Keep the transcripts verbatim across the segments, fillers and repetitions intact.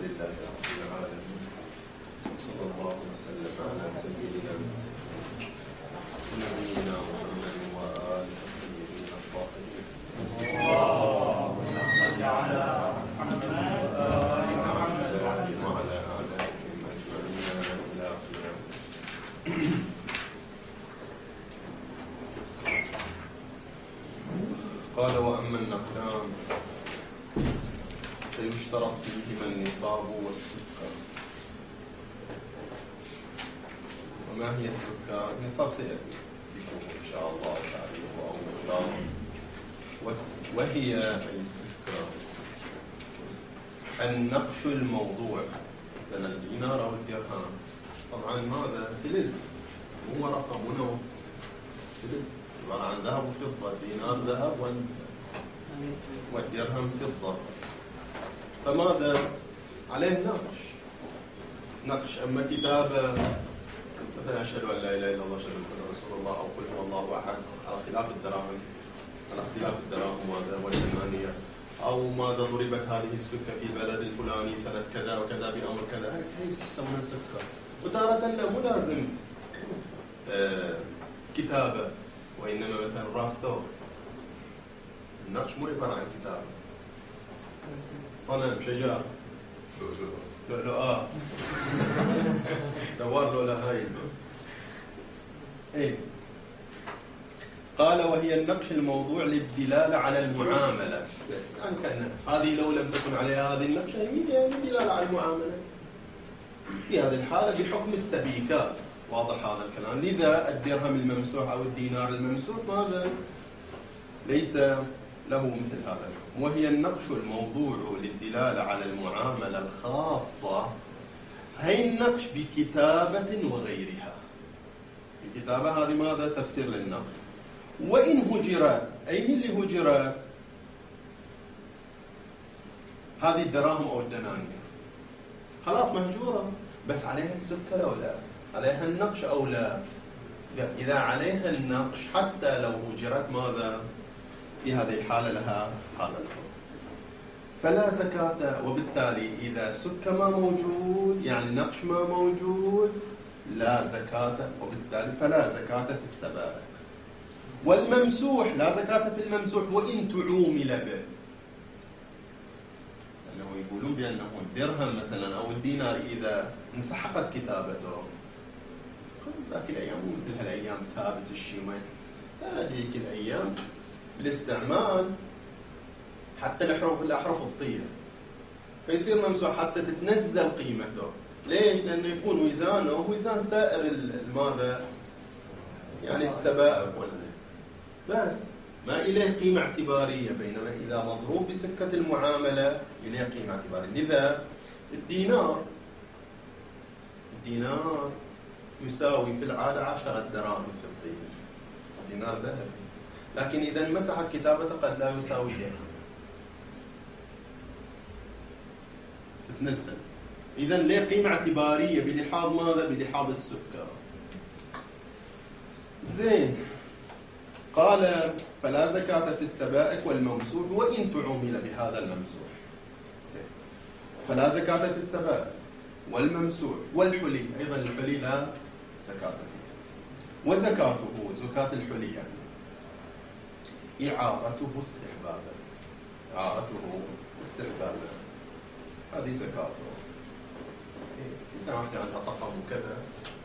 لله رب العالمين، صلى الله وسلم على سيدنا نبينا محمد وآله الطيبين الطاهرين. اللهم صل على محمد وعلى آلهم أجمعين إلى قيام. قال: وأما النقلان فيشترط فيهما النصاب والسكر. وما هي السكر؟ النصاب سيأتي إن شاء الله تعريفه أو مقداره. وهي أي السكر النقش الموضوع، مثلا الدينار أو الدرهم. طبعا هذا فلز، مو رقم منو فلز، عبارة عن ذهب وفضة. الدينار ذهب والدرهم فضة. فماذا عليه نقش نقش أما كتابة مثلا أشهد أن لا إله إلا الله أشهد أن رسول الله أو قل هو الله أحد، على خلاف الدراهم على اختلاف الدراهم ماذا والثمانية، أو ماذا ضربت هذه السكة في بلد الفلاني سنة كذا وكذا بأمر كذا، هي يسمونها سكة. وتارة لا، مو لازم آه كتابة، وإنما مثلا راس ثوب. النقش مو عبارة عن كتابة. صنم، شجار، لؤلؤاء، دوار لولا هاي. ايه. قال: وهي النقش الموضوع للدلالة على المعاملة. يعني كأن هذه لو لم تكن عليها هذه النقش هي دلالة على المعاملة. في هذه الحالة بحكم السبيكات. واضح هذا الكلام. لذا الدرهم الممسوح أو الدينار الممسوح ماذا ليس له مثل هذا الحكم. وهي النقش الموضوع للدلالة على المعاملة الخاصة. هي النقش بكتابة وغيرها. الكتابة هذه ماذا تفسير للنقش. وإن هجرت، أي اللي هجرت هذه الدراهم أو الدنانير خلاص مهجورة، بس عليها السكر أو لا، عليها النقش أو لا. إذا عليها النقش حتى لو هجرت ماذا في هذه الحالة لها هذا الحكم. فلا زكاة. وبالتالي إذا سك ما موجود يعني نقش ما موجود لا زكاة، وبالتالي فلا زكاة في السبائك. والممسوح لا زكاة في الممسوح وإن تعومل به. لأنه يقولون بأنه الدرهم مثلا أو الدينار إذا انسحقت كتابته ذاك الأيام مو مثل هالأيام ثابت الشيمة، هذيك الأيام بالاستعمال حتى الحروف الأحرف تطير، فيصير ممسوح حتى تتنزل قيمته. ليش؟ لأنه يكون وزانه وزان سائر الماذا يعني السبائك ولا بس ما إليه قيمة اعتبارية. بينما إذا مضروب بسكة المعاملة إليه قيمة اعتبارية. لذا الدينار الدينار يساوي في العادة عشرة دراهم فضية، دينار ذهبي. لكن إذا مسحت كتابته قد لا يساوي درهم، تتنزل. إذا ليه قيمة اعتبارية بلحاظ ماذا؟ بلحاظ السكر. زين. قال: فلا زكاة في السبائك والممسوح وإن تعومل بهذا الممسوح. زين. فلا زكاة في السبائك والممسوح والحلي. أيضا الحلي لا زكاة فيه. وزكاته زكاة الحلي يعني إعارته استحبابا. إعارته استحبابا هذه زكاته. إذا احنا عندها طقم وكذا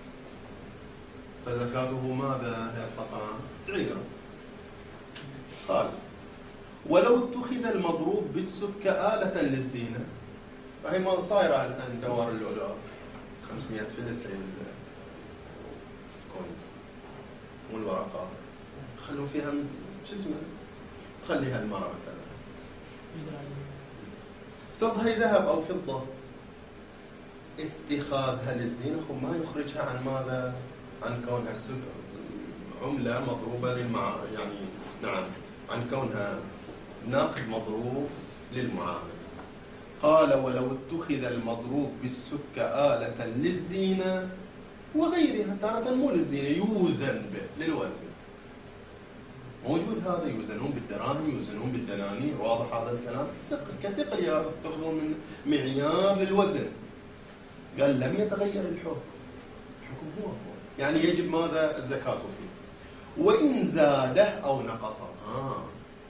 فزكاته ماذا؟ هي الطقم تعيره. قال: ولو اتخذ المضروب بالسكة آلة للزينة. فهي ما صايرة الآن دوار اللؤلؤ خمسمائة فلس كوينز مو الورقة، خلوا فيها شو اسمه، خليها المرة مثلا تظهي ذهب أو فضة. اتخاذها للزينة خب ما يخرجها عن ماذا؟ عن كونها عملة مضروبة للمع يعني نعم عن كونها ناقد مضروب للمعاملة. قال: ولو اتخذ المضروب بالسكة آلة للزينة وغيرها. تارة مو للزينة، يوزن به للوزن. موجود هذا، يوزنون بالدراهم، يوزنون بالدنانير، واضح هذا الكلام؟ ثقل كثقل يا تاخذون من معيار للوزن. قال لم يتغير الحكم، الحكم هو هو، يعني يجب ماذا؟ الزكاة فيه. وإن زاده أو نقصه. آه.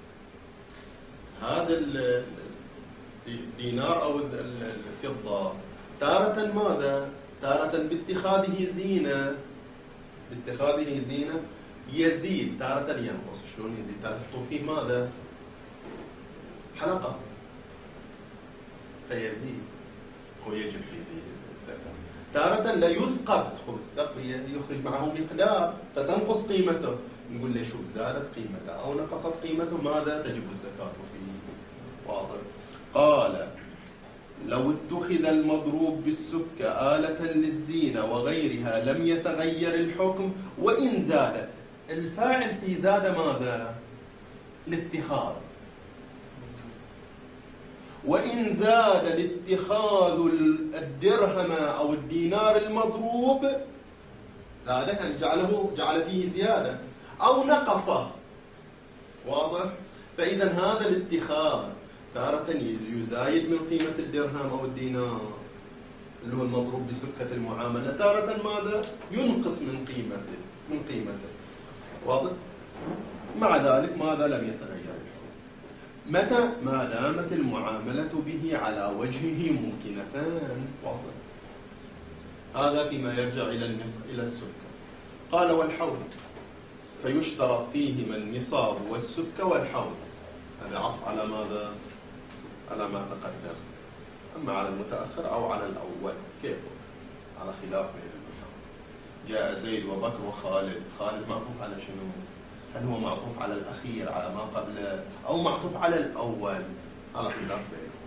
هذا الدينار أو الفضة تارة ماذا؟ تارة باتخاذه زينة، باتخاذه زينة يزيد، تارة ينقص. شلون يزيد؟ تحطوا فيه ماذا؟ حلقة فيزيد، هو يجب فيه الزكاة. تارة لا يثقب، خذ الثقب يخرج معه مقدار فتنقص قيمته، نقول له شوف زادت قيمته أو نقصت قيمته ماذا؟ تجب الزكاة فيه. واضح؟ قال لو اتخذ المضروب بالسكة آلة للزينة وغيرها لم يتغير الحكم وإن زاد. الفاعل في زاد ماذا؟ الاتخاذ. وإن زاد الاتخاذ الدرهم أو الدينار المضروب، زاد يعني جعله جعل فيه زيادة أو نقصه. واضح؟ فإذا هذا الاتخاذ تارة يزايد من قيمة الدرهم أو الدينار اللي هو المضروب بسكة المعاملة، تارة ماذا؟ ينقص من قيمته من قيمته. واضح؟ مع ذلك ماذا؟ لم يتغير الحكم. متى؟ ما دامت المعاملة به على وجهه ممكنتان. واضح؟ هذا فيما يرجع إلى النصف إلى السكة. قال والحول فيشترط فيهما النصاب والسكة والحول. هذا عطف على ماذا؟ على ما تقدم. أما على المتأخر أو على الأول كيف؟ على خلاف بين النحاة. جاء زيد وبكر وخالد، خالد معطوف على شنو؟ هل هو معطوف على الأخير على ما قبله أو معطوف على الأول؟ على خلاف بينهم.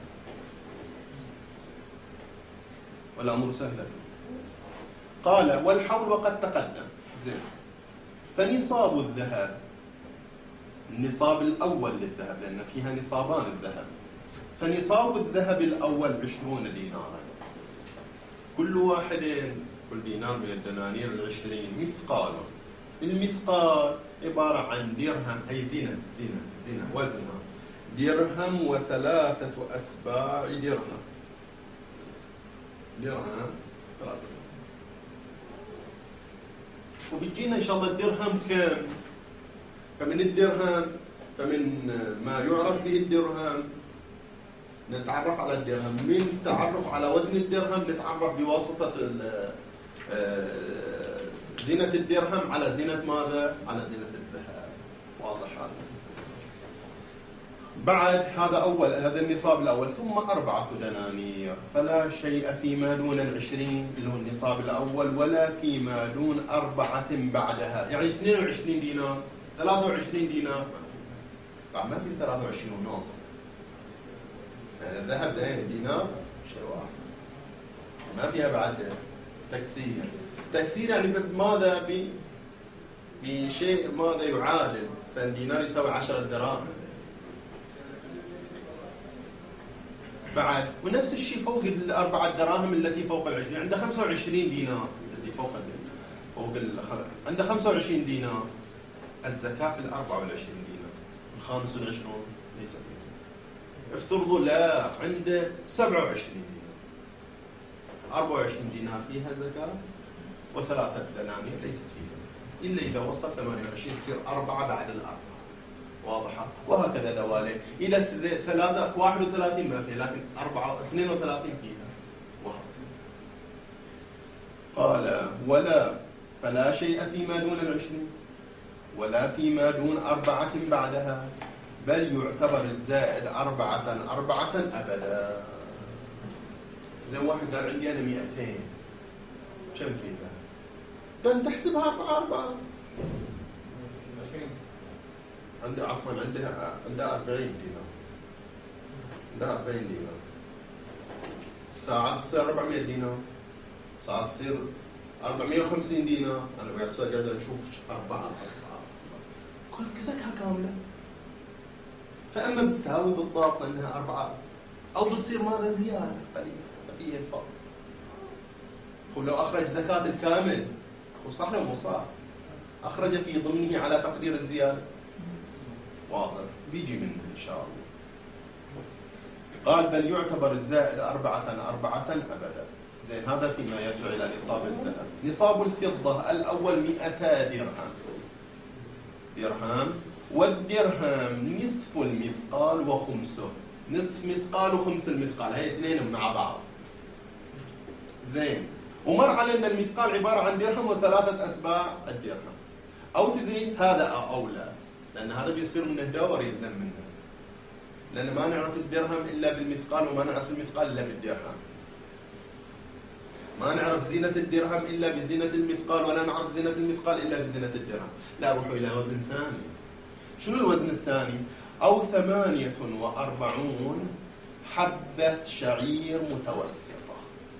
والأمر سهلة. قال والحول وقد تقدم. زين. فنصاب الذهب، النصاب الأول للذهب لأن فيها نصابان الذهب، فنصاب الذهب الأول عشرون دينارا، كل واحد كل دينار من الدنانير العشرين مثقال. المثقال عبارة عن درهم، أي زنة زنة زنة وزنها درهم وثلاثة أسباع درهم، درهم ثلاثة أسباع. وبيجينا إن شاء الله الدرهم كم؟ فمن الدرهم فمن ما يعرف به الدرهم نتعرف على الدرهم، من التعرف على وزن الدرهم نتعرف بواسطة زينة الدرهم على زينة ماذا؟ على زينة الذهب. واضح هذا؟ بعد هذا أول، هذا النصاب الأول، ثم أربعة دنانير فلا شيء فيما دون العشرين اللي هو النصاب الأول ولا فيما دون أربعة بعدها، يعني اثنين وعشرين دينار ثلاثة وعشرين دينار. طبعا ما في ثلاثة وعشرين ونص، الذهب ده دينار شيء واحد، ما فيها بعد تكسير. تكسير يعني ماذا؟ بشيء ماذا يعادل، فالدينار يساوي عشرة دراهم بعد. ونفس الشيء فوق الأربعة دراهم التي فوق العشرين، عنده خمسة وعشرين دينار التي فوق فوق الخمسة، عنده خمسة وعشرين دينار. الزكاة في الأربعة والعشرين دينار، الخامس والعشرون ليس فيه. افترضوا لا عنده سبعة وعشرين دينار، أربعة وعشرين دينار فيها زكاة وثلاثة دنانير ليست فيها زكاة، إلا إذا وصل ثمانية وعشرين تصير أربعة بعد الأربعة. واضحة؟ وهكذا دوالي إلى ثلاثة واحد وثلاثين ما فيها، لكن أربعة اثنين وثلاثين فيها. وهكذا. قال ولا فلا شيء فيما دون العشرين ولا فيما دون أربعة بعدها، بل يعتبر الزائد أربعة أربعة أبدا. زي واحد قال عندي أنا مئتين، كم فيها؟ قال تحسبها أربعة أربعة. عنده عفوا عنده عنده أربعين دينار، عنده أربعين دينار، ساعة تصير أربعمائة دينار، ساعة تصير أربعمائة وخمسين دينار. أنا وياك قاعد نشوف أربعة أربعة كل زكاة كاملة. فأما بتساوي بالضبط أنها أربعة أو بتصير ماذا زيادة قليلة بقية الفرق. ولو أخرج زكاة الكامل، صح ولا مو صح؟ أخرج في ضمنه على تقدير الزيادة. واضح، بيجي منه إن شاء الله. قال بل يعتبر الزائد أربعة أربعة أبدا. زين، هذا فيما يرجع إلى نصاب الذهب. نصاب الفضة الأول مئتا درهم درهم والدرهم نصف المثقال وخمسه. نصف مثقال وخمس المثقال، هي اثنين مع بعض. زين، ومر علينا المثقال عبارة عن درهم وثلاثة أسباع الدرهم. أو تدري هذا أولى، لأن هذا بيصير منه دور يلزم منه، لأن ما نعرف الدرهم إلا بالمثقال وما نعرف المثقال إلا بالدرهم. ما نعرف زينة الدرهم إلا بزينة المثقال، ولا نعرف زينة المثقال إلا بزينة الدرهم. لا، روحوا إلى وزن ثاني. شنو الوزن الثاني؟ أو ثمانية وأربعون حبة شعير متوسطة.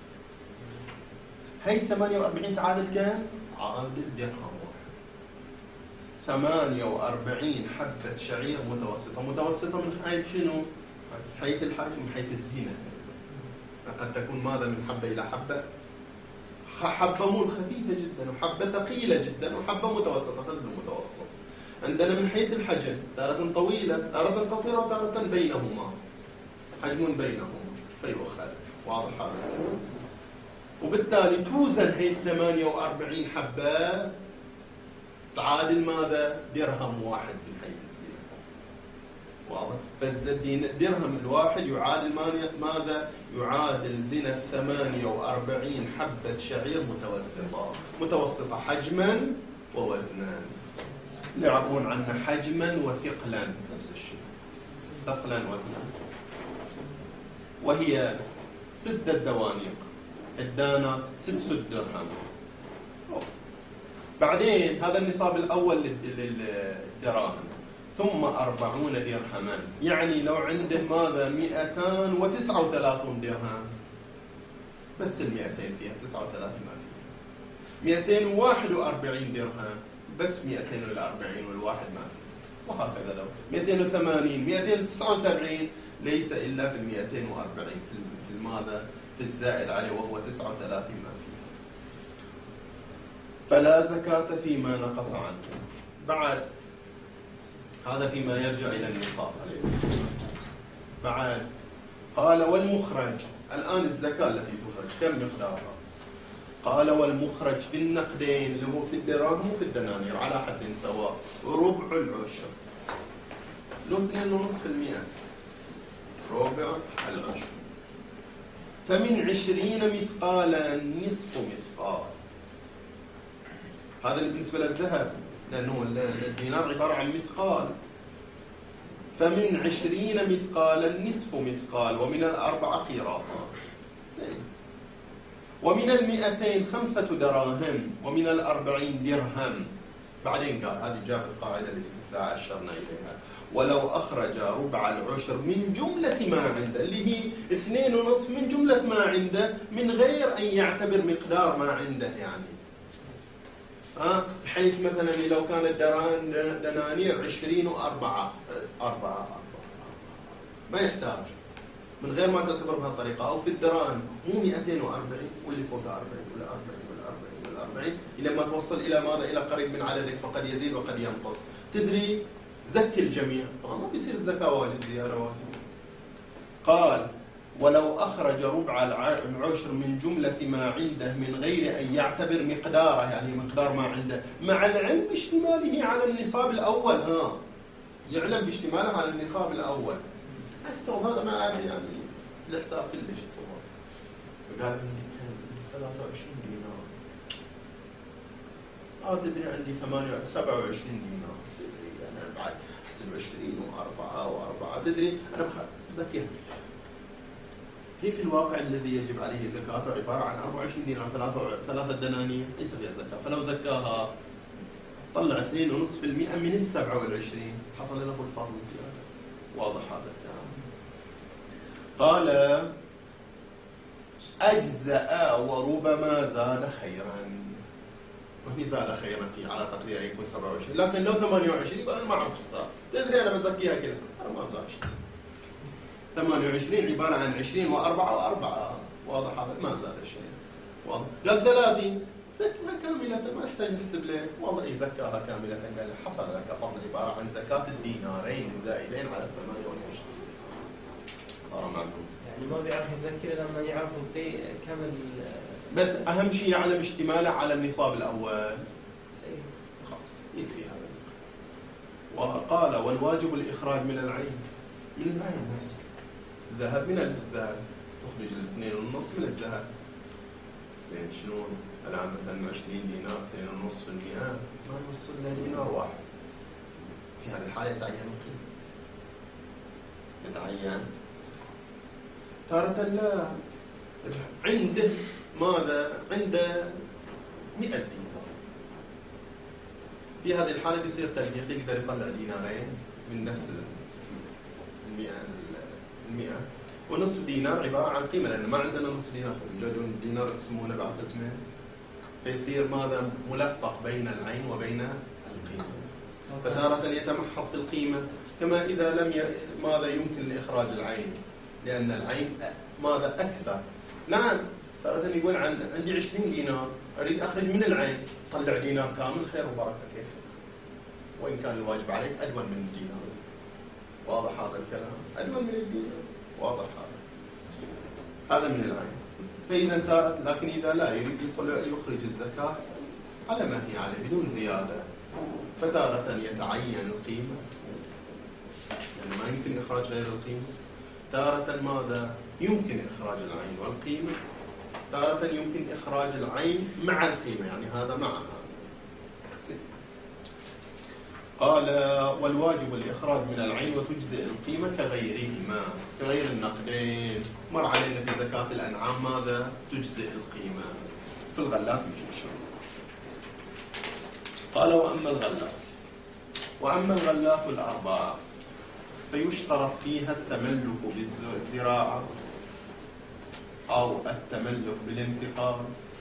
هي ثمانية وأربعين تعادل كم؟ عادل درهم واحد. ثمانية وأربعين حبة شعير متوسطة. متوسطة من حيث شنو؟ من حيث الحجم، من حيث الزينة. قد تكون ماذا من حبة إلى حبة؟ حبة مول خفيفة جدا، وحبة ثقيلة جدا، وحبة متوسطة. خذ المتوسط. عندنا من حيث الحجم تارة طويلة، تارة قصيرة، وتارة بينهما، حجم بينهما فيؤخذ. واضح هذا؟ وبالتالي توزن هي ثمانية وأربعين حبة تعادل ماذا؟ درهم واحد من حيث الزينة. واضح؟ فالدرهم الواحد يعادل ماذا؟ يعادل زينة ثمانية وأربعين حبة شعير متوسطة. متوسطة حجما ووزنا. اللي يعبرون عنها حجما وثقلا، نفس الشيء، ثقلا وزنا. وهي ستة دوانيق. الدانق ست ست درهم. بعدين هذا النصاب الأول للدراهم، ثم أربعون درهما. يعني لو عنده ماذا؟ مئتان وتسعة وثلاثون درهم. بس المئتين فيها، تسعة وثلاثين ما فيها. مئتين وواحد وأربعين درهم، بس مئتين والأربعين والواحد ما فيها. وهكذا لو مئتين وثمانين، مئتين وتسعة وسبعين، ليس إلا في المئتين وأربعين في الماذا؟ في الزائد عليه، وهو تسعة وثلاثين ما فيها. فلا زكاة فيما نقص عنه. بعد هذا فيما يرجع إلى النصاب. بعد قال والمخرج. الآن الزكاة التي تخرج كم مقدارها؟ قال والمخرج في النقدين، اللي هو في الدراهم وفي الدنانير، على حد سواء، ربع العشر. له اثنين ونصف المئة، ربع العشر. فمن عشرين مثقالا نصف مثقال. هذا بالنسبة للذهب، لأنه الدينار عبارة عن مثقال. فمن عشرين مثقالا نصف مثقال، ومن الأربعة قيراطا. ومن المئتين خمسة دراهم، ومن الأربعين درهم. بعدين قال، هذه جاء القاعدة اللي في الساعة أشرنا إليها، ولو أخرج ربع العشر من جملة ما عنده، اللي هي اثنين ونصف من جملة ما عنده، من غير أن يعتبر مقدار ما عنده. يعني ها، بحيث مثلا لو كانت دنانير عشرين وأربعة أربعة ما يحتاج، من غير ما تعتبر بهالطريقة. أو في الدراهم مو مئتين وأربعين، واللي فوق أربعين ولا أربعين ولا أربعين ولا أربعين، إلى ما توصل إلى ماذا؟ إلى قريب من عددك، فقد يزيد وقد ينقص. تدري زكي الجميع، طبعا ما بيصير الزكاة واجب، زيادة واجب. قال ولو أخرج ربع العشر من جملة ما عنده من غير أن يعتبر مقداره، يعني مقدار ما عنده، مع العلم باشتماله على النصاب الأول. ها، يعلم باشتماله على النصاب الأول. أكثر هذا ما أدري، يعني الحساب كلش صور. فقال عندي كم؟ ثلاثة وعشرين دينار. أو تدري عندي ثمانية سبعة وعشرين دينار. تدري أنا بعد أحسب عشرين وأربعة وأربعة. تدري أنا بزكيها. هي في الواقع الذي يجب عليه زكاته عبارة عن أربعة وعشرين دينار، ثلاثة ثلاثة دنانير، ليس فيها زكاة. فلو زكاها طلع اثنين ونصف في المئة من السبعة والعشرين، حصل له الفضل زيادة. واضح هذا الكلام؟ قال أجزأ وربما زاد خيرا. وهي زاد خيرا فيه على تقدير يكون سبعة وعشرين، لكن لو ثمانية وعشرين يقول أنا ما أعرف حساب. تدري أنا بزكيها كذا، أنا ما زاد شيء. ثمانية وعشرين عبارة عن عشرين وأربعة وأربعة. واضح هذا؟ ما زاد شيء. واضح؟ قال ثلاثين زكاة كاملة ما يحتاج نحسب لك والله إيه زكاها كاملة، قال حصل لك فضل عبارة عن زكاة الدينارين الزائدين على الثمانية والعشرين. صار معكم يعني ما بيعرف يزكي لما يعرف القي كامل. بس أهم شيء يعلم اشتماله على النصاب الأول خلاص يكفي هذا. وقال والواجب الإخراج من العين، من العين نفسه. الذهب من الذهب تخرج الاثنين والنص من الذهب. زين شلون؟ الآن مثلا عشرين دينار اثنين ونص في المئة ما يوصل إلى دينار واحد. في هذه الحالة يتعين القيمة. يتعين. تارة لا عنده ماذا؟ عنده مئة دينار. في هذه الحالة بيصير تلفيق، يقدر يطلع دينارين من نفس المئة المئة ونصف دينار عبارة عن قيمة، لأن ما عندنا نصف دينار، يجون دينار يقسمونه بعد قسمين، فيصير ماذا؟ ملفق بين العين وبين القيمة. فتارة يتمحض في القيمة، كما إذا لم ي... ماذا يمكن لإخراج العين، لأن العين ماذا أكثر. نعم تارة يقول عن... عندي عشرين دينار أريد أخرج من العين، طلع دينار كامل خير وبركة كيف، وإن كان الواجب عليك أدون من الدينار. واضح هذا الكلام؟ أدون من الدينار، واضح هذا. هذا من العين. فإذا تارة، لكن إذا لا يريد يطلع يخرج الزكاة على ما هي عليه بدون زيادة، فتارة يتعين القيمة يعني ما يمكن إخراج غير القيمة. تارة ماذا؟ يمكن إخراج العين والقيمة. تارة يمكن إخراج العين مع القيمة، يعني هذا مع هذا. قال والواجب الإخراج من العين وتجزئ القيمة كغيرهما، كغير النقدين. مر علينا في زكاة الأنعام ماذا؟ تجزئ القيمة. في الغلات مش شيء. قال وأما الغلات وأما الغلات الأربعة فيشترط فيها التملك بالزراعة أو التملك بالانتقال.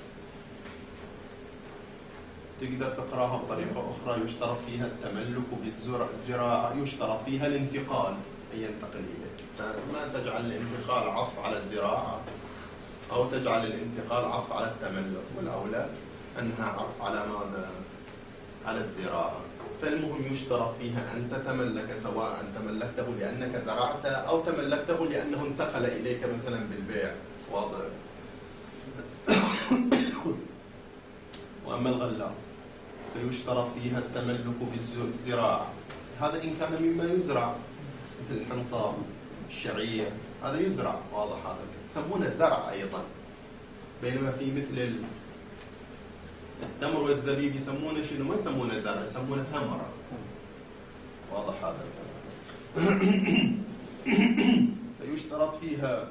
تقدر تقراها بطريقة أخرى، يشترط فيها التملك بالزراعة، يشترط فيها الانتقال أي ينتقل إليه. فما تجعل الانتقال عطف على الزراعة أو تجعل الانتقال عطف على التملك، والأولى أنها عطف على ماذا؟ على الزراعة. فالمهم يشترط فيها أن تتملك، سواء تملكته لأنك زرعت أو تملكته لأنه انتقل إليك مثلا بالبيع. واضح؟ وأما الغلات فيشترط فيها التملك بالزراعة، هذا إن كان مما يزرع مثل الحنطة الشعير، هذا يزرع. واضح هذا؟ يسمونه زرع أيضا. بينما في مثل التمر والزبيب يسمونه شنو؟ ما يسمونه زرع، يسمونه ثمرة. واضح هذا؟ فيشترط فيها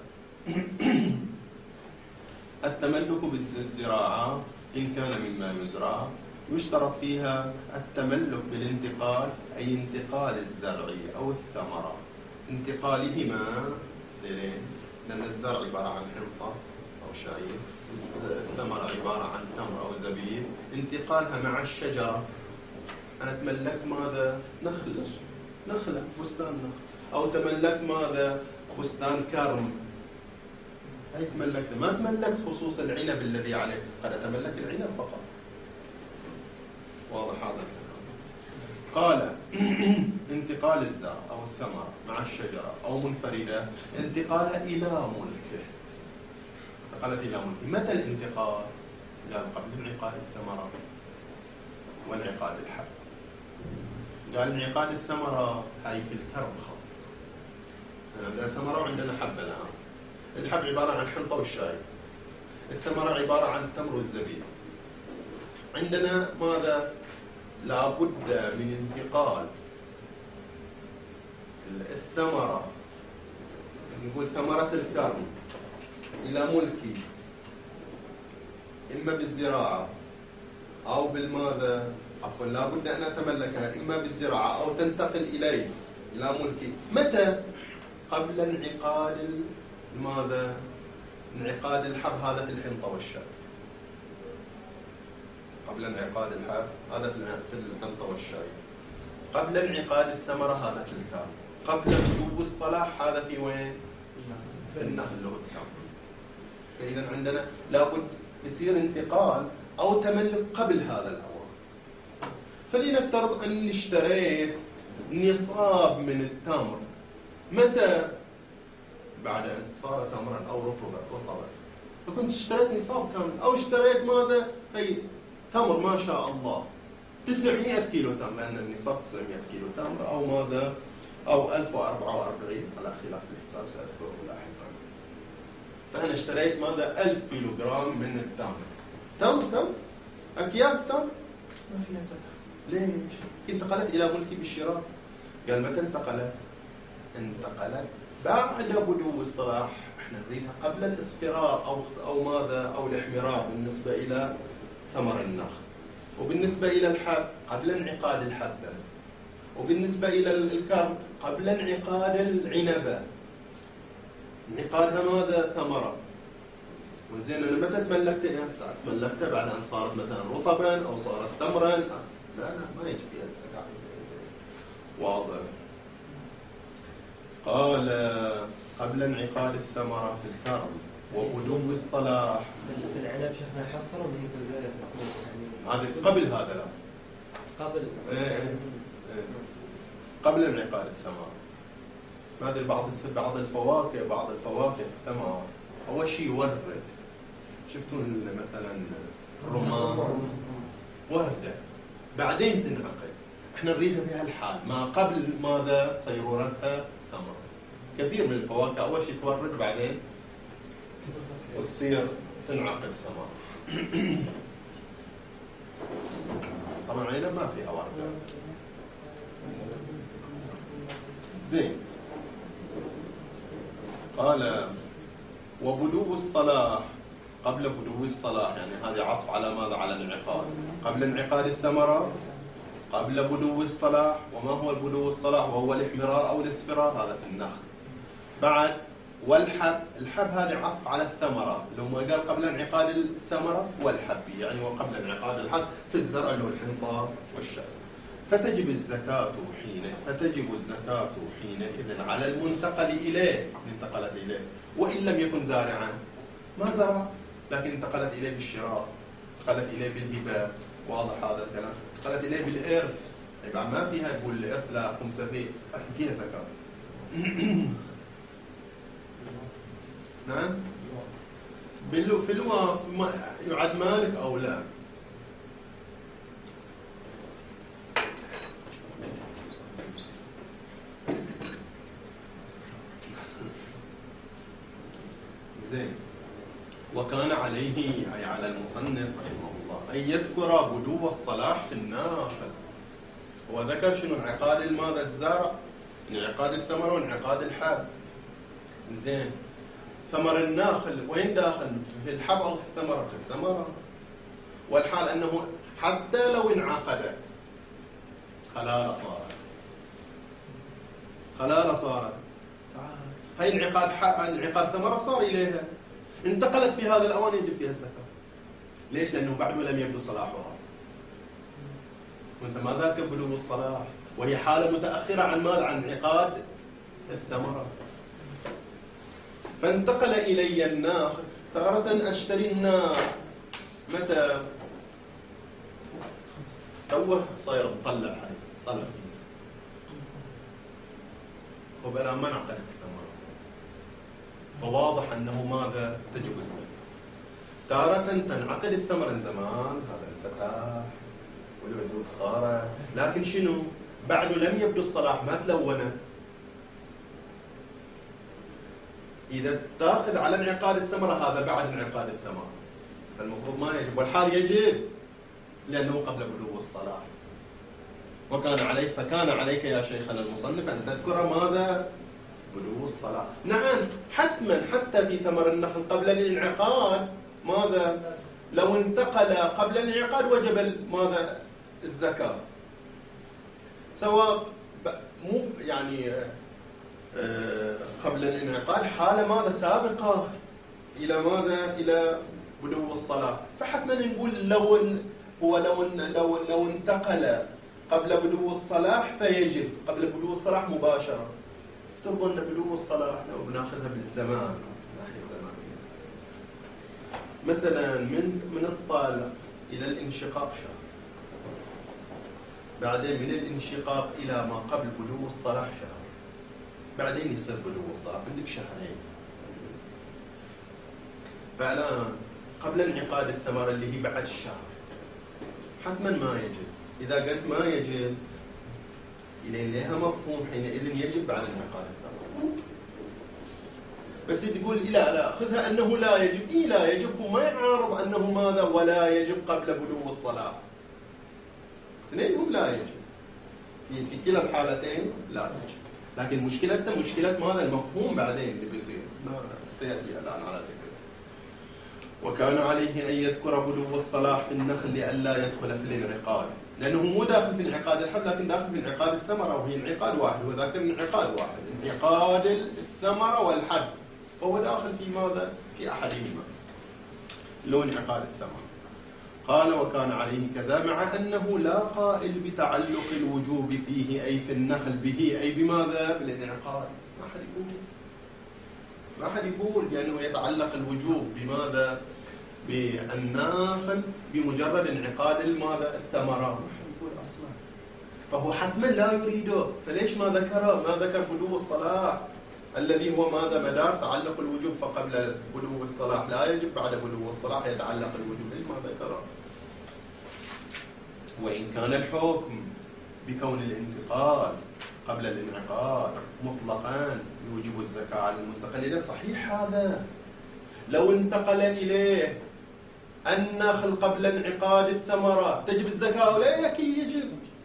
التملك بالزراعة إن كان مما يزرع. يشترط فيها التملك بالانتقال، أي انتقال الزرع أو الثمرة، انتقالهما، لأن الزرع عبارة عن حنطة أو شعير، الثمرة عبارة عن تمر أو زبيب، انتقالها مع الشجرة. أنا تملكت ماذا؟ نخل، نخلة، بستان نخل، أو تملكت ماذا؟ بستان كرم. هي تملكت، ما تملكت خصوص العنب الذي عليه، قد أتملك العنب فقط. واضح هذا الكلام؟ قال انتقال الزرع أو الثمرة مع الشجرة أو منفردة، انتقالها إلى ملكه. انتقلت إلى ملكه. متى الانتقال؟ قال قبل انعقاد الثمرة وانعقاد الحب. قال انعقاد الثمرة هاي في الكرم خاص. عندنا ثمرة وعندنا حب الآن. الحب عبارة عن حنطة والشاي، الثمرة عبارة عن التمر والزبيب. عندنا ماذا؟ لابد من انتقال الثمرة، نقول ثمرة الكرم، إلى ملكي، إما بالزراعة أو بالماذا؟ عفوا لابد أن أتملكها إما بالزراعة أو تنتقل إلي إلى ملكي. متى؟ قبل انعقاد ماذا؟ انعقاد الحب، هذا في الحنطة والشاي. قبل انعقاد الحب هذا في الحنطة والشاي. قبل انعقاد الثمرة هذا في الكرم. قبل وجوب الصلاح هذا في وين؟ في النخل والتمر. فإذا عندنا لابد يصير انتقال أو تملك قبل هذا الأوان. فلنفترض أني اشتريت نصاب من التمر، متى؟ بعد أن صار تمرا أو رطبا رطبا، فكنت اشتريت نصاب كامل، أو اشتريت ماذا؟ أي تمر ما شاء الله تسعمائة كيلو تمر، لأن النصاب تسعمائة كيلو تمر، أو ماذا؟ أو ألف وأربعة وأربعين على خلاف الحساب سأذكره لاحقا. فأنا اشتريت ماذا؟ ألف كيلو جرام من التمر. تمر تمر أكياس تمر ما فيها زكاة. ليش؟ انتقلت إلى ملكي بالشراء. قال متى انتقلت؟ انتقلت بعد بدو الصلاح. احنا نريدها قبل الاصفرار أو أو ماذا؟ أو الاحمرار بالنسبة إلى ثمر النخل، وبالنسبة إلى الحب قبل انعقاد الحبة، وبالنسبة إلى الكرم قبل انعقاد العنبة. انعقادها ماذا؟ ثمرة. وزين أنا متى تملكتها؟ تملكتها بعد أن صارت مثلا رطبا أو صارت تمرا. لا لا ما يجي فيها الزكاة. واضح. قال قبل انعقاد الثمرة في الكرم وبدو الصلاح. في العنب شيخنا حصروا به في البلد يعني هذا قبل هذا لا قبل إيه إيه. قبل انعقاد الثمرة. هذه بعض بعض الفواكه بعض الفواكه الثمار أول شيء يورد. شفتون مثلا الرمان وردة بعدين تنعقد. احنا نريدها في هالحال ما قبل ماذا؟ صيرورتها ثمر. كثير من الفواكه أول شيء تورد بعدين تصير تنعقد ثمر. طبعا هنا ما فيها وردة. زين. قال وبدو الصلاح قبل بدو الصلاح، يعني هذه عطف على ماذا؟ على الانعقاد. قبل انعقاد الثمرة قبل بدو الصلاح. وما هو البدو الصلاح؟ وهو الاحمرار أو الاصفرار، هذا في النخل. بعد والحب. الحب هذه عطف على الثمرة، اللي هو قال قبل انعقاد الثمرة والحب، يعني وقبل انعقاد الحب في الزرع اللي هو الحنطة والشعر. فتجب الزكاة حين فتجب الزكاة حينئذ على المنتقل إليه، انتقلت إليه، وإن لم يكن زارعا ما زرع لكن انتقلت إليه بالشراء، انتقلت إليه بالهبة. واضح هذا الكلام؟ انتقلت إليه بالإرث، يبقى ما فيها يقول الإرث لا خمسة فيه، لكن فيها زكاة. نعم باللو في الوا يعد مالك أو لا؟ زين. وكان عليه أي على المصنف رحمه الله أن يذكر بدو الصلاح في الناخل. هو ذكر شنو؟ انعقاد الماذا؟ الزرع، انعقاد الثمر وانعقاد الحب. زين. ثمر الناخل وين داخل؟ في الحب أو في الثمرة؟ في الثمرة. والحال أنه حتى لو انعقدت خلالة صارت خلالة صارت هاي انعقاد انعقاد ثمرة صار إليها، انتقلت في هذا الأوان يجب فيها الزكاة. ليش؟ لأنه بعده لم يبدو صلاحها، وانت ما ذاك بلوغ الصلاح، وهي حالة متأخرة عن ماذا؟ عن انعقاد الثمرة. فانتقل إلي الناخل. تارة أشتري الناخل متى؟ توه صاير مطلع هاي طلع وبلا ما انعقدت الثمرة، فواضح أنه ماذا؟ تجب الزكاة. تارة تنعقد الثمرة زمان، هذا الفتاح والعدود صارت، لكن شنو؟ بعده لم يبدو الصلاح، ما تلونت. إذا تأخذ على انعقاد الثمرة هذا بعد انعقاد الثمرة، فالمفروض ما يجب، والحال يجب لأنه قبل بلوغ الصلاح. وكان عليك فكان عليك يا شيخنا المصنف أن تذكر ماذا؟ بلوغ الصلاح. نعم حتما حتى في ثمر النخل قبل الانعقاد ماذا؟ لو انتقل قبل الانعقاد وجب ماذا؟ الزكاة، سواء مو يعني قبل الانعقاد حالة ماذا؟ سابقة إلى ماذا؟ إلى بلوغ الصلاح. فحتما نقول لو هو لو لو لو انتقل قبل بلوغ الصلاح فيجب قبل بلوغ الصلاح مباشرة. افترضوا أن بلوغ الصلاح لو بناخذها بالزمان، ناحية زمانية، مثلا من من الطالع إلى الانشقاق شهر، بعدين من الانشقاق إلى ما قبل بلوغ الصلاح شهر، بعدين يصير بلوغ الصلاح، عندك شهرين. فالآن قبل انعقاد الثمرة اللي هي بعد الشهر حتما ما يجب. إذا قلت ما يجب إلى لها مفهوم، حينئذ يجب بعد انعقاد الثمرة. بس تقول لا لا خذها أنه لا يجب، إيه لا يجب، وما يعارض أنه ماذا ولا يجب قبل بلوغ الصلاة. اثنينهم لا يجب، في, في كلا الحالتين لا يجب، لكن مشكلتنا مشكلة ماذا المفهوم بعدين اللي بيصير، ما سيأتي الآن على ذكر. وكان عليه أن يذكر بلوغ الصلاح في النخل لئلا يدخل في الانعقاد، لأنه مو داخل في انعقاد الحب لكن داخل في انعقاد الثمرة، وهي انعقاد واحد، وذاك انعقاد واحد، انعقاد الثمرة والحب، فهو داخل في ماذا؟ في أحدهما لو انعقاد الثمرة. قال وكان عليه كذا، مع أنه لا قائل بتعلق الوجوب فيه أي في النخل به أي بماذا؟ بالانعقاد. ما أحد يقول ما أحد يقول بأنه يتعلق الوجوب بماذا؟ بالناخل بمجرد انعقاد الماذا؟ الثمرة. ما أحد يقول أصلا، فهو حتما لا يريده، فليش ما ذكره؟ ما ذكر بلوغ الصلاح الذي هو ماذا؟ مدار تعلق الوجوب، فقبل بلوغ الصلاح لا يجب، بعد بلوغ الصلاح يتعلق الوجوب، ليش ما ذكره؟ وإن كان الحكم بكون الانتقال قبل الانعقاد مطلقا يوجب الزكاة على المنتقل إليه، صحيح هذا. لو انتقل إليه النخل قبل انعقاد الثمرة تجب الزكاة ولا أكيد يجب،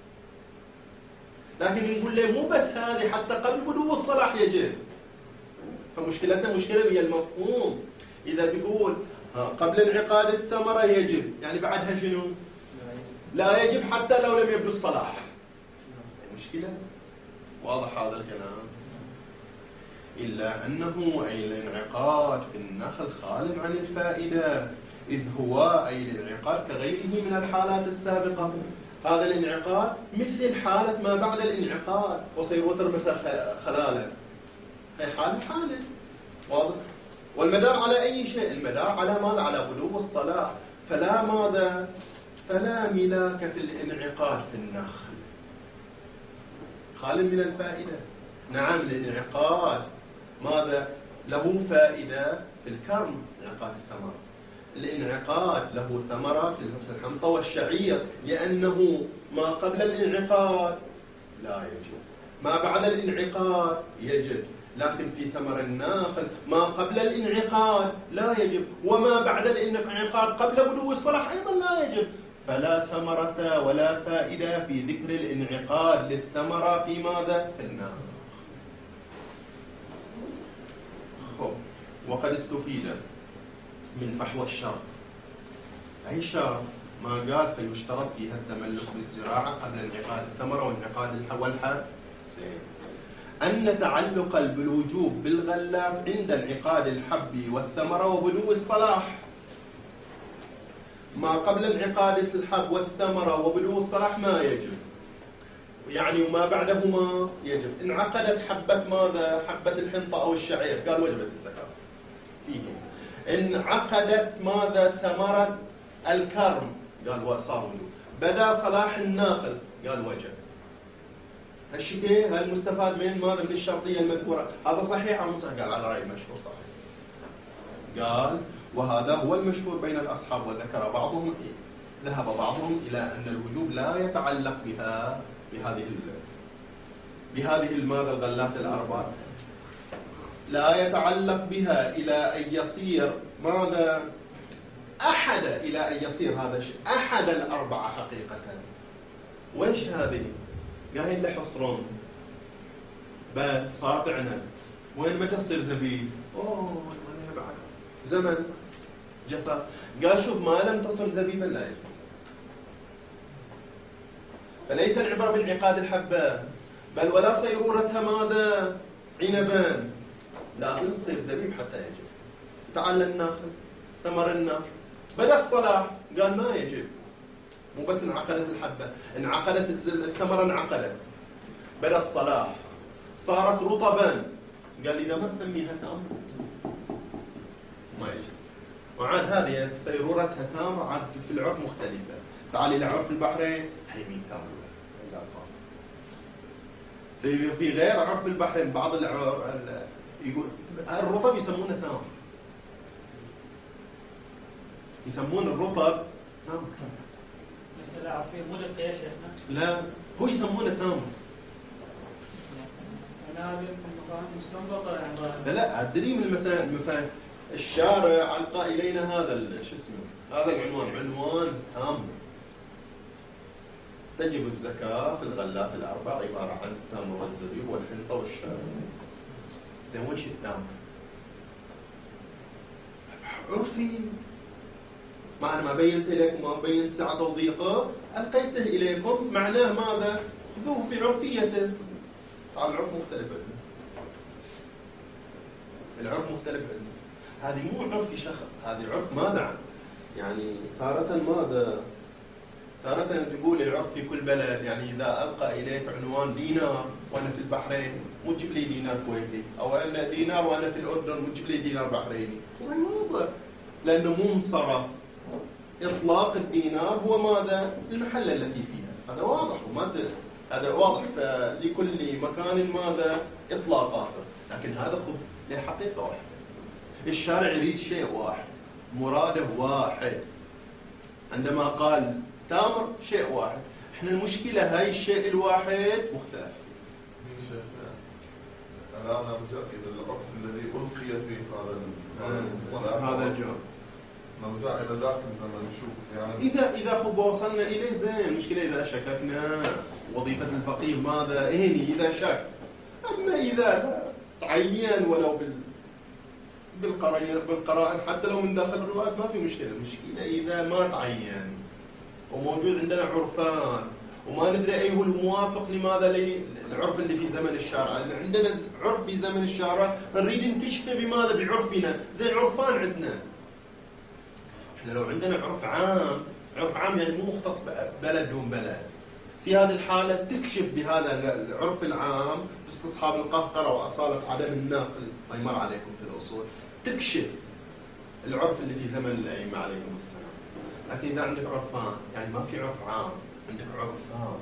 لكن نقول له مو بس هذه، حتى قبل بلوغ الصلاح يجب. فمشكلتنا مشكلة هي المفهوم. إذا تقول قبل انعقاد الثمرة يجب، يعني بعدها شنو؟ لا يجب حتى لو لم يبلغ الصلاح. المشكلة واضح هذا الكلام. إلا أنه أي الانعقاد في النخل خال عن الفائدة، إذ هو أي الانعقاد كغيره من الحالات السابقة. هذا الانعقاد مثل حالة ما بعد الانعقاد، وسيروتر مثل خلالة، هي حالة حالة واضح. والمدار على أي شيء؟ المدار على ماذا؟ على بلوغ الصلاح. فلا ماذا؟ فلا ملاك في الانعقاد في النخل، خال من الفائدة. نعم الانعقاد ماذا؟ له فائدة في الكرم، انعقاد الثمرة. الانعقاد له ثمرة في الحنطة والشعير، لأنه ما قبل الانعقاد لا يجب، ما بعد الانعقاد يجب، لكن في ثمر الناخل ما قبل الانعقاد لا يجب، وما بعد الانعقاد قبل بلوغ الصلاح أيضا لا يجب. فلا ثمرة ولا فائدة في ذكر الانعقاد للثمرة في ماذا؟ في الناخل. وقد استفيد من فحوى الشرط. أي شرط؟ ما قال فيشترط فيها التملك بالزراعة قبل انعقاد الثمرة وانعقاد الحب والحب، أن تعلق الوجوب بالغلاف عند انعقاد الحب والثمرة وبلوغ الصلاح. ما قبل انعقاد الحب والثمرة وبلوغ الصلاح ما يجب، يعني وما بعدهما يجب. انعقدت حبة ماذا؟ حبة الحنطة أو الشعير، قال وجبت الزكاة فيه. انعقدت ماذا؟ ثمرة الكرم، قال صار وجوب. بدا صلاح الناقل، قال وجب. هالشيء هالمستفاد من ماذا؟ من الشرطية المذكورة. هذا صحيح أو مو صحيح؟ قال على رأي المشهور صحيح. قال وهذا هو المشهور بين الأصحاب، وذكر بعضهم ذهب بعضهم إلى أن الوجوب لا يتعلق بها بهذه بهذه الماذا؟ الغلات الأربع، لا يتعلق بها إلى أن يصير ماذا؟ أحد، إلى أن يصير هذا الشيء أحد الأربعة حقيقة. وإيش هذه؟ قال اللي حصرون بل صارت عنب، وين متى تصير زبيب؟ أوه بعد زمن جفا. قال شوف ما لم تصل زبيبا لا يجوز. فليس العبرة بالعقاد الحبة، بل ولا صيرورتها ماذا؟ عنبان، لازم تصير زبيب حتى يجب. تعال الناخل ثمر الناخل، بدأ الصلاح قال ما يجب، مو بس انعقدت الحبة، انعقدت الثمرة، انعقدت بدأ الصلاح صارت رطبا، قال إذا ما تسميها تمر ما يجوز. وعاد هذه سيرورتها تامر عاد في العرف مختلفة. تعالي لعرف البحرين هي مين تامر في في غير عرف البحرين بعض العرف يقول الرطب يسمونه تامر، يسمون الرطب تامر. مسألة عرفية ملقية يا شيخنا؟ لا هو يسمونه تامر. أنا هذه المفاهيم مستنبطة يعني. لا لا أدري من المفاهيم. الشارع ألقى إلينا هذا شو اسمه هذا العنوان، عنوان تام. تجب الزكاة في الغلات الأربع عبارة عن التمر والزبيب والحنطة والشعير. زين وش التمر؟ عرفي معنى ما بينت إليكم ما بينت سعة وضيقة ألقيته إليكم معناه ماذا؟ خذوه في عرفيته. طبعا العرف مختلف عندنا. العرف مختلف عندنا. هذه مو عرف شخص، هذه عرف ماذا؟ يعني تارة ماذا؟ تارة تقول العرف في كل بلد، يعني إذا ألقى إليك عنوان دينار وأنا في البحرين مو تجيب لي دينار كويتي، أو أنا دينار وأنا في الأردن مو تجيب لي دينار بحريني. والله واضح، لأنه مو انصرف. إطلاق الدينار هو ماذا؟ المحل التي فيها، هذا واضح وما هذا واضح لكل مكان ماذا؟ إطلاقاته، لكن هذا خذ له حقيقة واحدة. الشارع يريد شيء واحد، مراده واحد. عندما قال تامر شيء واحد، احنا المشكلة هاي الشيء الواحد مختلف. شيخ الآن نرجع إلى العرف الذي ألقي في هذا المصطلح. هذا الجواب. نرجع إلى ذاك الزمن نشوف يعني. إذا إذا خب وصلنا إليه زين، المشكلة إذا شككنا وظيفة الفقيه ماذا؟ إهني إذا شك. أما إذا تعين ولو بال بالقرائن بالقرائن حتى لو من داخل الروايات ما في مشكلة. المشكلة إذا ما تعين وموجود عندنا عرفان وما ندري أيه الموافق لماذا للعرف اللي في زمن الشارع. اللي عندنا عرف في زمن الشارع نريد نكشفه بماذا؟ بعرفنا. زي العرفان عندنا احنا لو عندنا عرف عام، عرف عام يعني مو مختص بلد دون بلد، في هذه الحالة تكشف بهذا العرف العام باستصحاب القهقرة وأصالة عدم الناقل ما يمر عليكم في الأصول، تكشف العرف اللي في زمن الأئمة عليكم السلام. لكن إذا عندك عرفان يعني ما في عرف عام، عندك عرفان،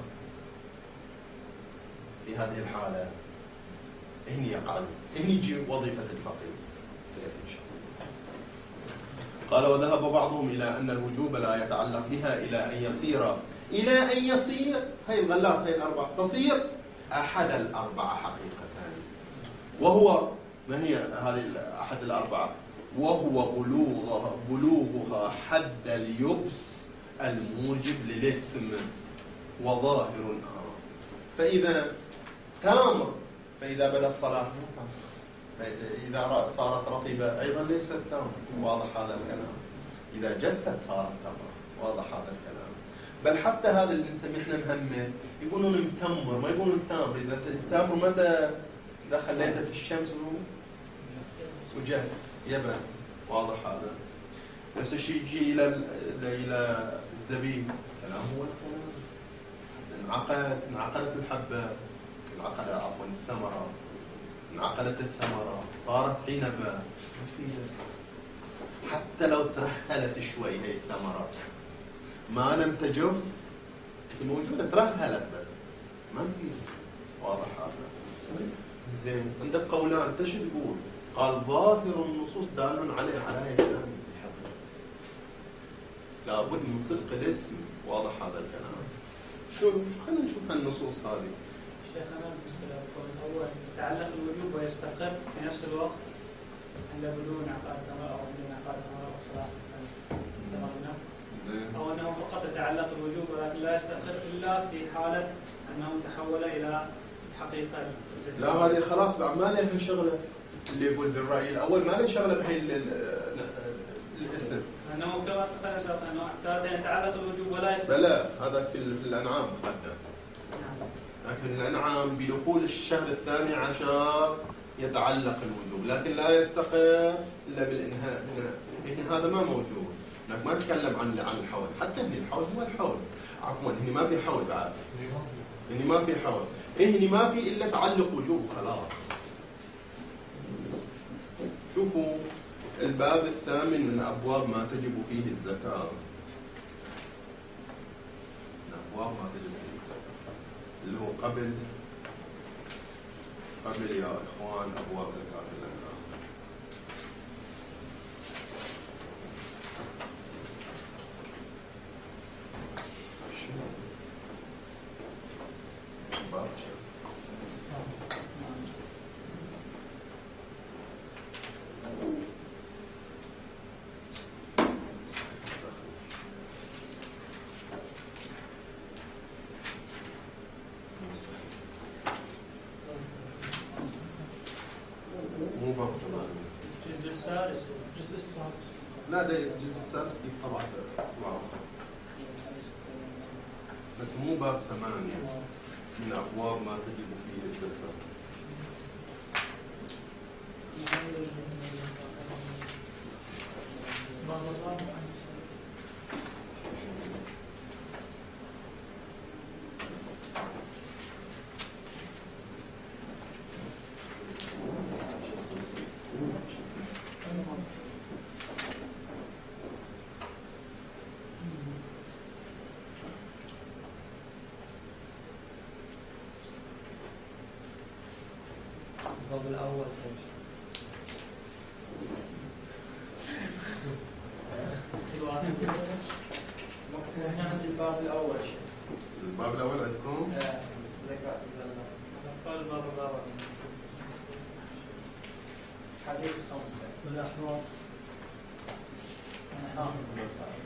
في هذه الحالة هني يقع هني يجي وظيفة الفقيه. إن شاء الله. قال وذهب بعضهم إلى أن الوجوب لا يتعلق بها إلى أن يصير إلى أن يصير هي الغلات هي الأربعة تصير أحد الأربعة حقيقة، وهو ما هي هذه أحد الأربعة؟ وهو بلوغها بلوغها حد اليبس الموجب للاسم وظاهر آخر. فإذا تامر فإذا بدا الصلاة إذا صارت رطبة أيضا ليست تامر، واضح هذا الكلام. إذا جفت صارت تمر، واضح هذا الكلام. بل حتى هذا اللي نسميه احنا مهمل يقولون متمر، ما يقولون تامر. إذا التامر متى إذا خليته في الشمس وجهت يبس، واضح هذا. نفس الشيء يجي إلى إلى الزبيب، كلام هو الكلام. انعقد انعقدت الحبة، انعقد عفوا الثمرة، انعقدت الثمرة صارت عنبة، حتى لو ترهلت شوي هي الثمرة ما لم تجف موجودة، ترهلت بس ما في، واضح هذا. زين عندك قولان، انت شو تقول؟ قال ظاهر النصوص دال عليه على الكلام، لابد من صدق الاسم، واضح هذا الكلام. شو خلينا نشوف النصوص هذه. شيخ أنا بالنسبة للقول الأول يتعلق الوجوب ويستقر في نفس الوقت عند بدون عقاد ثمرة أو عند عقاد ثمرة أو صلاة ثمرنا، أو أنه فقط يتعلق الوجوب ولكن لا يستقر إلا في حالة أنه تحول إلى حقيقة الزكاة. لا هذه خلاص بعد ما له شغله، اللي يقول بالرأي الأول ما له شغله بهي الاسم. لأنه مكتوب أنه تارة يتعلق الوجوب ولا يستقر. بلى هذا في الأنعام حتى. لكن الأنعام بدخول الشهر الثاني عشر يتعلق الوجوب، لكن لا يستقر إلا بالإنهاء. إن هذا ما موجود، لكن ما نتكلم عن عن الحول، حتى هني الحول هو الحول، عفوا هني ما في حول بعد، هني ما في حول، هني ما في إلا تعلق وجوب خلاص. شوفوا الباب الثامن من أبواب ما تجب فيه الزكاة، من أبواب ما تجب فيه الزكاة اللي هو قبل قبل يا إخوان أبواب زكاة الأنعام. باب مو باب ثمانية. الجزء السادس الجزء السادس. لا ده الجزء السادس كيف طبعته طبعة أخرى، بس مو باب ثمانية من أبواب ما تجب فيه الزكاة. الباب الأول كم شيء؟ احنا عند الباب الأول شيء. الباب الأول عندكم؟ آه، زكاة الزكاة. قال الباب الأول حديث خمسة. والأحواض. أنا حافظ المسائل.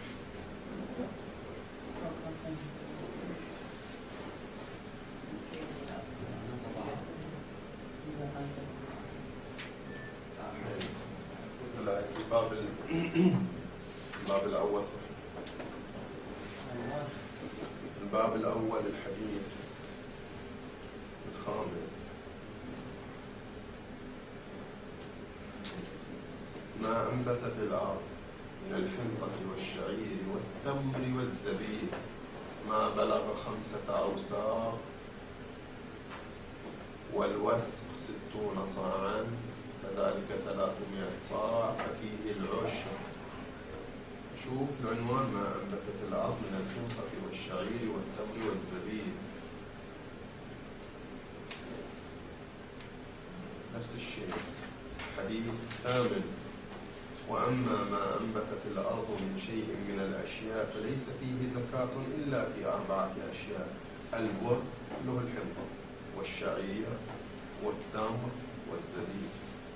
لا الباب الباب الأول صحيح. الباب الأول الحديث الخامس ما أنبتت الأرض من الحنطة والشعير والتمر والزبيب ما بلغ خمسة أوساق والوسق ستون صاعا فذلك ثلاثمائة صاع ففيه العشر. شوف العنوان ما أنبتت الأرض من الحنطة والشعير والتمر والزبيب، نفس الشيء. حديث ثامن وأما ما أنبتت الأرض من شيء من الأشياء فليس فيه زكاة إلا في أربعة أشياء: البر اللي هو الحنطة والشعير والتمر والزبيب.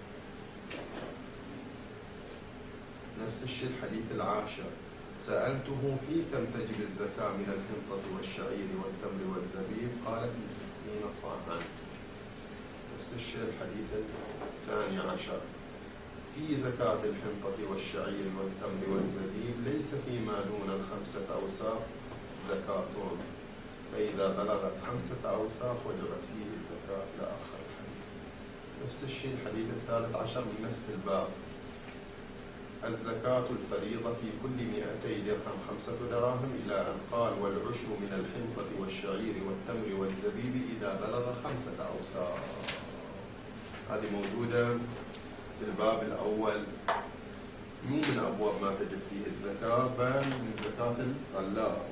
نفس الشيء الحديث العاشر سألته في كم تجب الزكاة من الحنطة والشعير والتمر والزبيب قال في ستين صاعا. نفس الشيء الحديث الثاني عشر في زكاة الحنطة والشعير والتمر والزبيب ليس فيما دون الخمسة أوساق زكاة، فإذا بلغت خمسة أوساق وجبت فيه الزكاة إلى آخر الحديث. نفس الشيء الحديث الثالث عشر من نفس الباب الزكاة الفريضة في كل مئتي درهم خمسة دراهم إلى أن قال والعشر من الحنطة والشعير والتمر والزبيب إذا بلغ خمسة أوساق. هذه موجودة في الباب الأول، مو من أبواب ما تجب فيه الزكاة بل من زكاة الغلاء.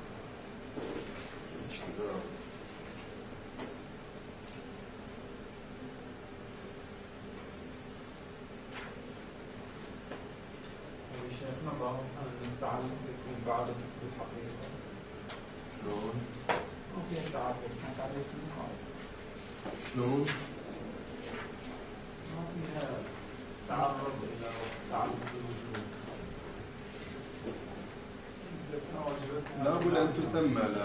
شيخنا بعض التعلق يكون بعد ذكر الحقيقة. شلون؟ ما فيها تعلق مع تعريف المصارف. شلون؟ ما فيها تعرض إلى تعلق الوجود. لا بد أن تسمى لا.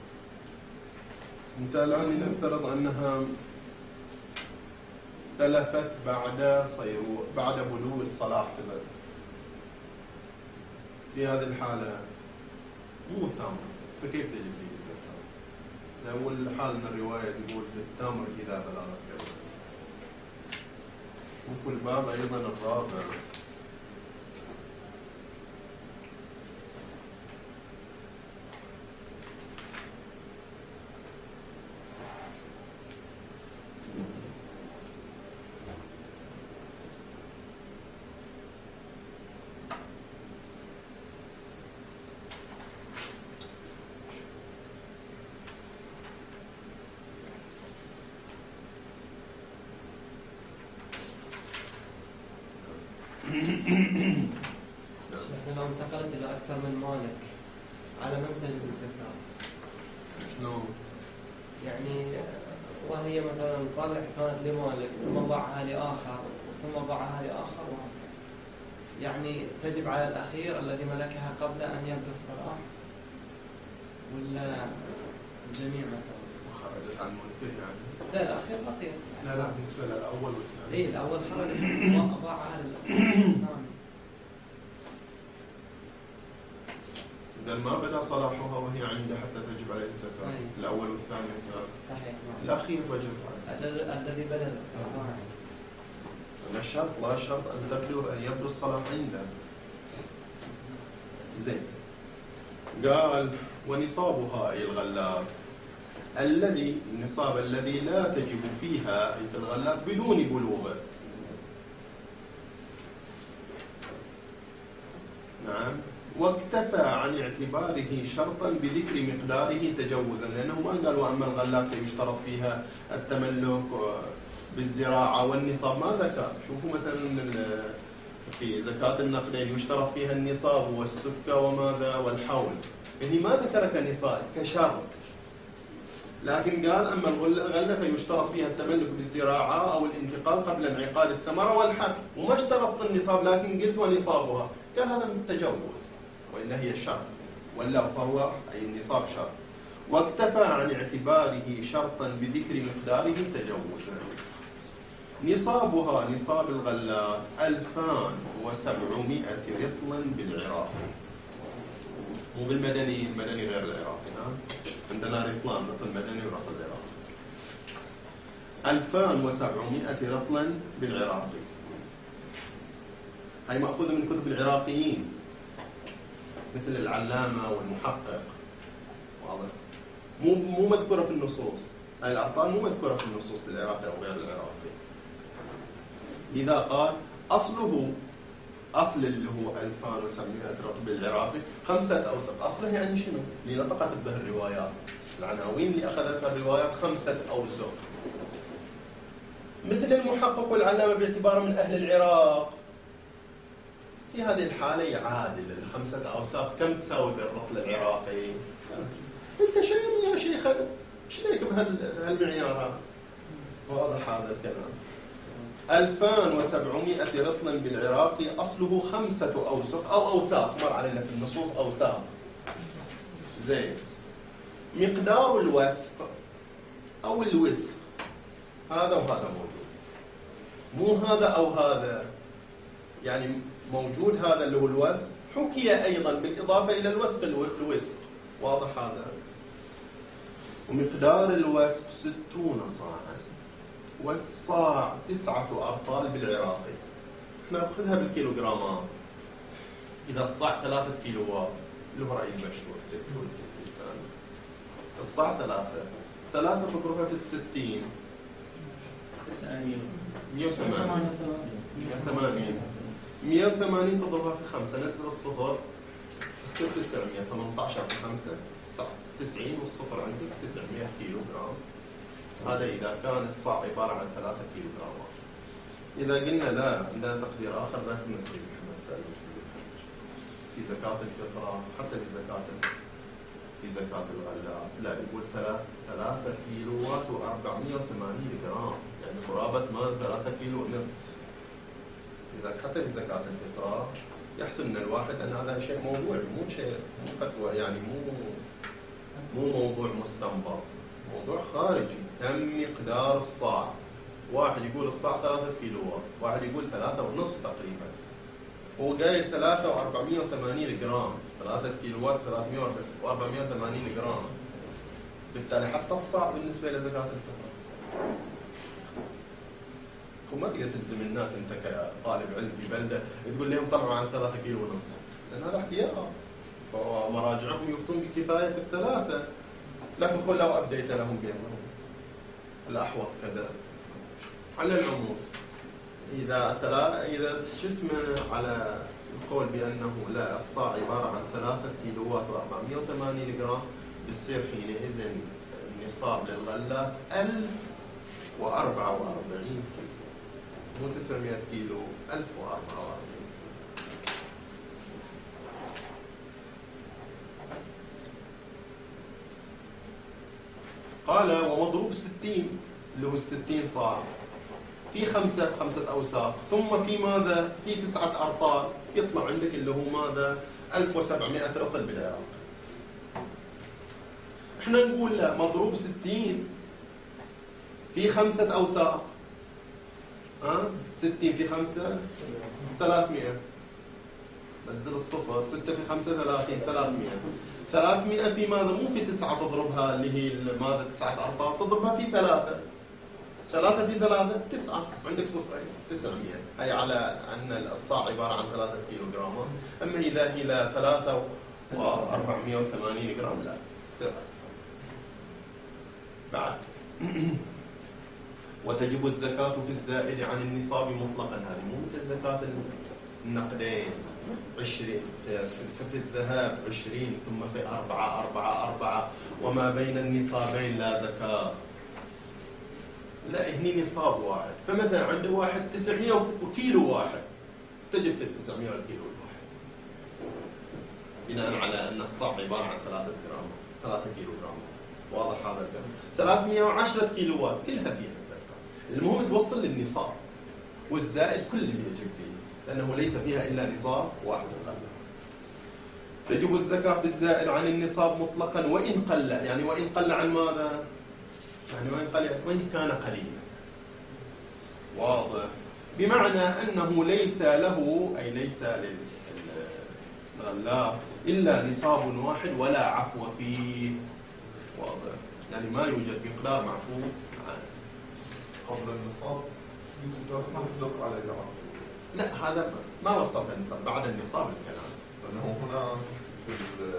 أنت الآن نفترض أنها تلفت بعد صيرو بعد بلوغ الصلاح في البلد. في هذه الحالة مو تمر، فكيف تجب فيه الزكاة؟ لأول حال من الرواية تقول في التمر إذا بلغت كذا. وفي الباب أيضا الرابع انتقلت إلى أكثر من مالك على من تجب الزكاة؟ شلون؟ يعني وهي مثلا طالع كانت لمالك ثم باعها لآخر ثم باعها لآخر وهكذا، يعني تجب على الأخير الذي ملكها قبل أن يبدو الصلاح ولا الجميع مثلا؟ خرجت عن ملكه يعني؟ لا الأخير بقي. لا لا بالنسبة للأول والثاني. إيه الأول خرج باعها للثاني. إذا ما بدا صلاحها وهي عنده حتى تجب عليه الزكاة. أي. الأول والثاني والثالث. صحيح. الأخير وجب عليه. الذي بدا الصلاح. لا شرط لا شرط أن تبدو أن يبدو الصلاح عنده. زين. قال ونصابها أي الغلات الذي النصاب الذي لا تجب فيها أي الغلات بدون بلوغه. نعم. واكتفى عن اعتباره شرطا بذكر مقداره تجوزا، لأنه ما قال وأما الغلات يشترط فيها التملك بالزراعة والنصاب ما ذكر. شوفوا مثلا في زكاة النقدين يشترط فيها النصاب والسكة وماذا والحول، يعني ما ذكر كنصاب كشرط، لكن قال أما الغلة فيشترط فيها التملك بالزراعة أو الانتقال قبل انعقاد الثمرة والحب، وما اشترط النصاب لكن قلت ونصابها، قال هذا من التجوز وإلا هي شرط، ولا فهو أي النصاب شرط. واكتفى عن اعتباره شرطا بذكر مقداره تجوزا. نصابها نصاب الغلات ألفان وسبعمائة رطلا بالعراق، مو بالمدني، المدني غير العراقي. نعم عندنا رطلان، رطل مدني ورطل عراقي. ألفان وسبعمائة رطلا بالعراقي، هاي مأخوذة من كتب العراقيين مثل العلامة والمحقق، واضح؟ مو مو مذكورة في النصوص، هاي الأرقام مو مذكورة في النصوص بالعراقي أو غير العراقي. لذا قال أصله أصل اللي هو ألفان وسبعمائة رطل بالعراقي خمسة أوسق. أصله يعني شنو؟ اللي نطقت به الروايات، العناوين اللي أخذتها الروايات خمسة أوسق. مثل المحقق والعلامة باعتباره من أهل العراق، في هذه الحالة يعادل الخمسة أوساق. كم تساوي بالرطل العراقي؟ أنت شيء يا شيخ، ايش ليك بهالمعيار هذا؟ واضح هذا الكلام. ألفان وسبعمائة رطلا بالعراقي أصله خمسة أوسق أو أوساق، مر علينا في النصوص أوساق. زين. مقدار الوسق أو الوسق هذا وهذا موجود، مو هذا أو هذا، يعني موجود هذا اللي هو الوسق، حكي أيضا بالإضافة إلى الوسق الوسق، واضح هذا. ومقدار الوسق ستون صاعا، والصاع تسعة أبطال بالعراقي. احنا نأخذها بالكيلوغرامات. إذا الصاع ثلاثة كيلوات اللي هو رأي المشهور ستة والستين، الصاع ثلاثة ثلاثة تضربها في الستين مئة وثمانين مئة وثمانين تضربها في خمسة نزل الصفر تصير تسعمائة، ثمانية عشر في خمسة تسعين والصفر عندك تسعمائة كيلو جرام. هذا إذا كان الصاع عبارة عن ثلاثة كيلو جرامات. إذا قلنا لا عندنا تقدير آخر ذاك نسيب محمد سالم في زكاة الفطرة، حتى في زكاة في زكاة الغلات لا يقول ثلاثة كيلوات وأربعمائة وثمانين جرام، يعني قرابة ما ثلاثة كيلو ونصف. إذا حتى في زكاة الفطرة يحسن أن الواحد أن هذا شيء موضوعي، مو شيء مو فتوى، يعني مو مو موضوع مستنبط، موضوع خارجي. كم مقدار الصاع؟ واحد يقول الصاع ثلاثة كيلوات، واحد يقول ثلاثة ونصف تقريبا، هو قايل ثلاثة وأربعمائة وثمانين جرام، ثلاثة كيلوات ثلاثمائة وأربعمائة وثمانين جرام. بالتالي حتى الصاع بالنسبة إلى زكاة الفطر. وما تقدر تلزم الناس أنت كطالب علم في بلدة تقول لهم طلعوا عن ثلاثة كيلو ونصف، لأن هذا احتياط، فمراجعهم يفتون بكفاية الثلاثة، لكن قل لو أبديت لهم بينهم الأحوط كذا. على العموم إذا تلا إذا جسمه على القول بأنه لا الصاع عبارة عن ثلاثة كيلوات وأربعمائة وثمانين جرام، بتصير حينئذ النصاب للغلة ألف وأربعة وأربعين كيلو، مو تسعمائة كيلو، ألف وأربعة وأربعين. قال ومضروب ستين اللي هو ستين صاع في خمسة خمسة أوساق، ثم في ماذا؟ في تسعة أرطال، يطلع عندك اللي هو ماذا؟ ألف وسبعمائة رطل بالعراق. احنا نقول لا، مضروب ستين في خمسة أوساق، ها؟ ستين في خمسة ثلاثمائة، نزل الصفر، ستة في خمسة ثلاثين، ثلاثمائة. ثلاثمائة في ماذا؟ مو في تسعة تضربها اللي هي ماذا؟ تسعة أرطال، تضربها في ثلاثة. ثلاثة في ثلاثة تسعة، عندك صفرين، تسعمائة. هي على أن الصاع عبارة عن ثلاثة كيلو جرام. أما إذا هي إلى ثلاثة وأربعمائة وثمانين جرام لا سر. بعد وتجب الزكاة في الزائد عن النصاب مطلقا. هذه مو مثل زكاة النقدين، عشرين في الذهب عشرين، ثم في أربعة أربعة أربعة، وما بين النصابين لا زكاة. لا، هني نصاب واحد. فمثلا عنده واحد تسعمائة وكيلو واحد، تجب في التسعمائة والكيلو الواحد، بناء على أن الصاع عبارة عن ثلاثة جرام، ثلاثة كيلو جرام. واضح هذا الكلام؟ ثلاثمائة وعشرة كيلوات كلها فيها الزكاة. المهم توصل للنصاب، والزائد كله يجب فيه، لأنه ليس فيها إلا نصاب واحد قل. تجب الزكاة في الزائد عن النصاب مطلقا وإن قل. يعني وإن قل عن ماذا؟ يعني وإن قل وإن كان قليلا. واضح؟ بمعنى أنه ليس له، أي ليس للغلاف إلا نصاب واحد ولا عفو فيه. واضح؟ يعني ما يوجد مقدار معفو عنه. قبل النصاب يصدق عليه العقل. لا، هذا ما وصلت النصاب، بعد النصاب الكلام. لأنه هنا في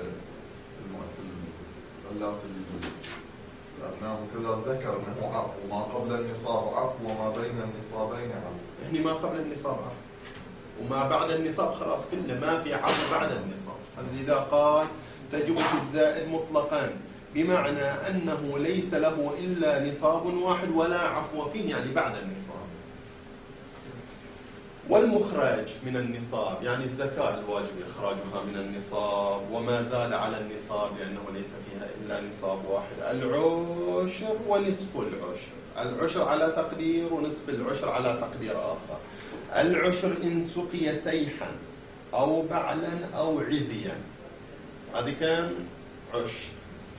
الغلاف الأبناء وكذا ذكر أنه عفو، وما قبل النصاب عفو وما بين النصابين عفو. يعني ما قبل النصاب عفو وما بعد النصاب خلاص كله ما في عفو بعد النصاب. إذا قال تجب في الزائد مطلقا بمعنى أنه ليس له إلا نصاب واحد ولا عفو فيه، يعني بعد النصاب. والمخرج من النصاب يعني الزكاة الواجب إخراجها من النصاب وما زاد على النصاب لأنه ليس فيها إلا نصاب واحد. العشر ونصف العشر، العشر على تقدير ونصف العشر على تقدير آخر. العشر إن سقي سيحا أو بعلا أو عذيا، هذه كان عشر.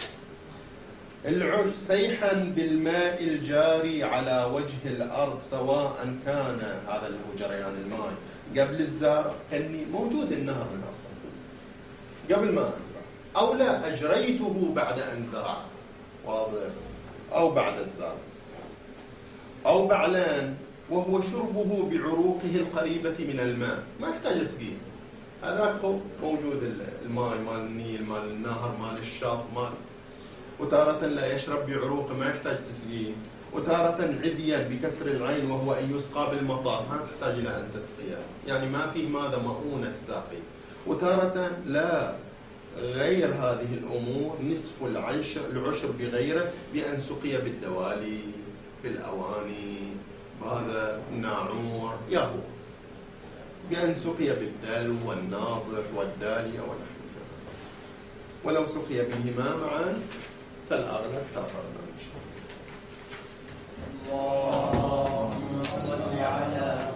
العشر سيحا بالماء الجاري على وجه الأرض، سواء كان هذا اللي هو جريان الماء قبل الزرع، كني موجود النهر من أصلا قبل ما أزرع، أو لا أجريته بعد أن زرع، واضح، أو بعد الزرع، أو بعلان وهو شربه بعروقه القريبة من الماء، ما يحتاج تسقيه، هذا موجود الماء مال النيل مال النهر مال الشاط مال، وتارة لا يشرب بعروقه ما يحتاج تسقيه، وتارة عذيا بكسر العين وهو أن يسقى بالمطر ما تحتاج إلى أن تسقيه، يعني ما في ماذا مؤونة الساقي. وتارة لا، غير هذه الأمور نصف العشر العشر بغيره بأن سقي بالدوالي بالأواني هذا الناعور يهو، بأن سقي بالدلو والناضح والدالية ونحو ذلك، ولو سقي بهما معا فالأغلب كفرنا. اللهم صل على